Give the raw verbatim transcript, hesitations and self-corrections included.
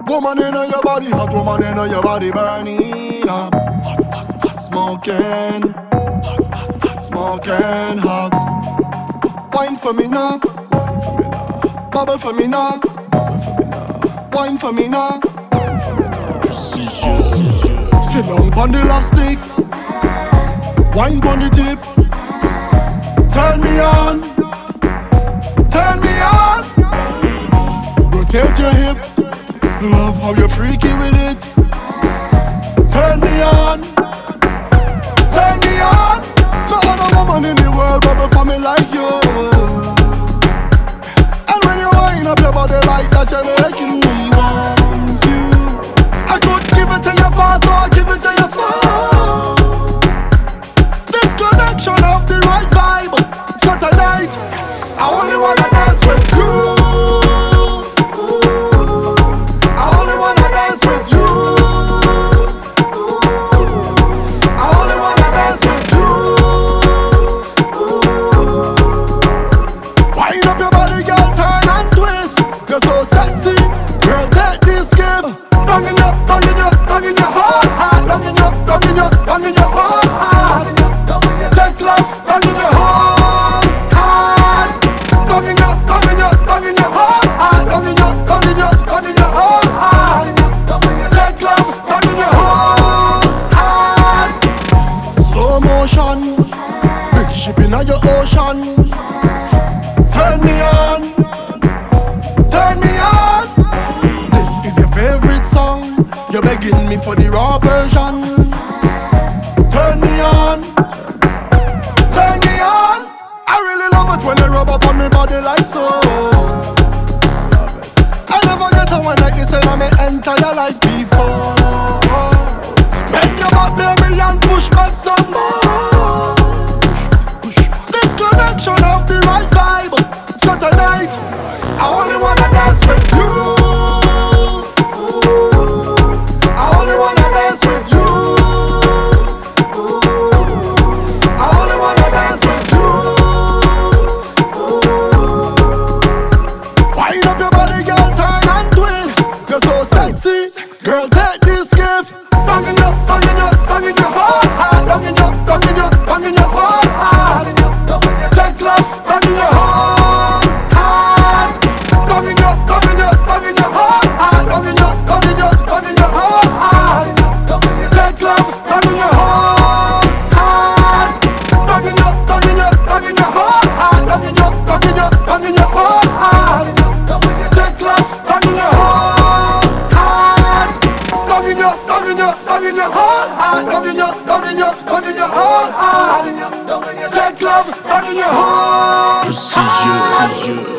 Woman in your body, hot woman in your body burning up. Hot, hot, hot, smoking. Hot, hot, hot, smoking hot. Wine for me now. Wine for me now. Bubble for me now. Bubble for me now. Wine for me now. Wine for me now. Sit down on the love stick. Wine on the tip. Turn me on. Turn me on. Rotate your hip. Love how you're freaky with it. Turn me on. Turn me on. No other woman in the world bubble for me like you. And when you wind up your body like that, you're making me want you. I could give it to you fast, so I give it to you slow. This connection of the right vibe. So tonight, I only wanna dance with you. Big ship in your ocean. Turn me on. Turn me on. This is your favorite song. You're begging me for the raw version. Turn me on. Turn me on. I really love it when you rub up on my body like so. I never get a one like this and I may enter your life before. Bend your back baby and push back some more. Connection of the right vibe. So tonight, I only wanna dance with you. I only wanna dance with you. I only wanna dance with you. Wind up your body, girl, turn and twist. You're so sexy, girl, take this gift. Down in your, down in your, down in your heart, heart. Down in your, down in your, down in your heart, heart. Take love, down in your heart, heart. Down in your, down in your, down in your heart, heart. Down in your, down in your, down in your heart, heart. Take love, down in your heart, heart. Down in your, down in your, down in your heart, heart. Down in your, down in your, down in your heart, heart. Take love, down in your heart, heart. Down in your, down in your, down in your heart, heart. Down in your, down in your, down in your heart, heart. Take love, down in your heart. Procedure.